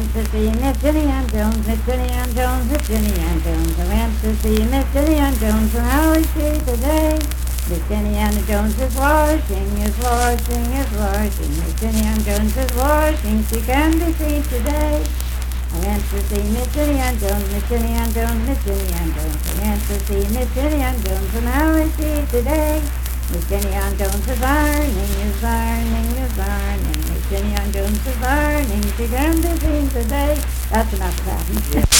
to see Miss Jenny Ann Jones, Miss Jenny Ann Jones, Miss Jenny Ann Jones. I went to see Miss Jenny Ann Jones, and how is she today? Miss Jenny Ann Jones is washing, is washing, is washing. Miss Jenny Ann Jones is washing, she can be seen today. I went to see Miss Jenny Ann Jones, Miss Jenny Ann Jones, Miss Jenny Ann Jones. I went to see Miss Jenny Ann Jones, and how is she today? Miss Jenny Ann Jones is ironing, is ironing, is ironing. Miss Jenny Ann Jones is ironing, she can be seen today. That's enough of that.